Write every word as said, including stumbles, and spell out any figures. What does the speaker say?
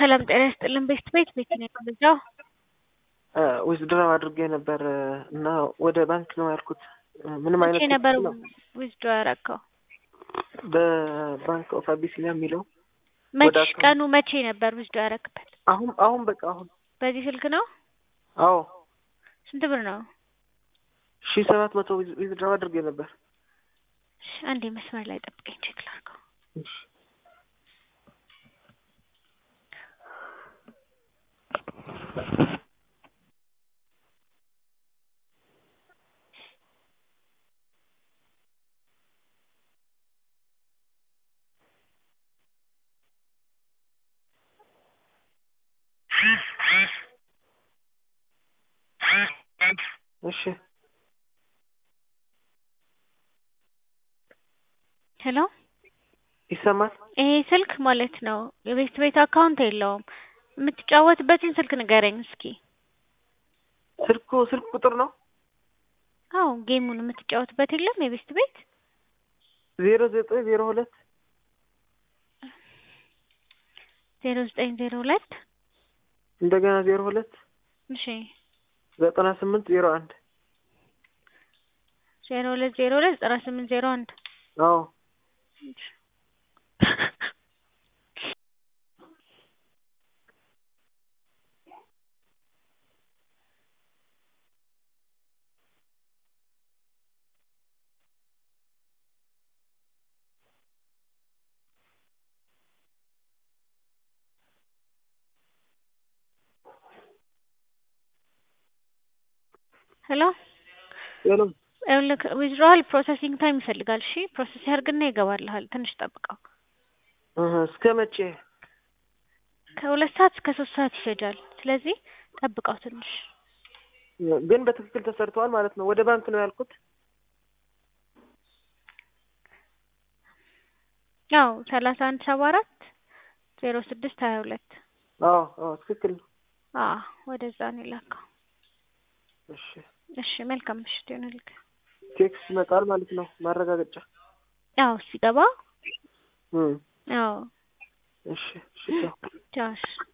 ሰላም ጤና ይስጥልን። ቤት ቤት ቤት ነው የምገዛው። ዊዝድራው አድርጌ ነበር እና ወደ ባንክ ነው ያልኩት። ምንም አይነት መቼ ነበር ዊዝድራው ያደረከው? በባንክ ኦፍ አቢሲኒያ የሚለው መቼ ቀኑ መቼ ነበር ዊዝድራው ያደረክበት? አሁን አሁን በቃ አሁን በዚህ ስልክ ነው? አዎ። ስንት ብር ነው? ሺህ ሰባት መቶ ዊዝድራው አድርጌ ነበር። አንዴ መስመር ላይ ጠብቀኝ ቼክ ላድርገው። እሺ እሺ ሄሎ ይሰማል? ይሄ ስልክ ማለት ነው የቤት ቤት አካውንት የለውም። የምትጫወትበትን ስልክ ንገረኝ እስኪ። ስልኩ ስልክ ቁጥር ነው? አዎ ጌሙን የምትጫወትበት የለም የቤት ቤት? ዜሮ ዘጠኝ ዜሮ ሁለት ዜሮ ዘጠኝ ዜሮ ሁለት እንደገና ዜሮ ሁለት እሺ ዘጠና ስምንት ዜሮ አንድ ዜሮ ሁለት ዜሮ ሁለት ዘጠና ስምንት ዜሮ አንድ አዎ። ሄሎ ሄሎ ልክ ዊዝድራል ፕሮሰሲንግ ታይም ይፈልጋል። እሺ ፕሮሰስ ያርግና ይገባልሃል። ትንሽ ጠብቀው። እህ እስከ መቼ? ከሁለት ሰዓት እስከ ሶስት ሰዓት ይፈጃል። ስለዚህ ጠብቀው ትንሽ። ግን በትክክል ተሰርቷል ማለት ነው። ወደ ባንክ ነው ያልኩት። ያው ሰላሳ አንድ ሰባ አራት ዜሮ ስድስት ሀያ ሁለት አዎ አዎ ትክክል ነው። አዎ ወደዛ ነው የላከው። እሺ እሺ መልካም ምሽት ይሁንልህ። ቴክስት ይመጣል ማለት ነው ማረጋገጫ? ያው ሲገባ እም ያው እሺ እሺ ቻው።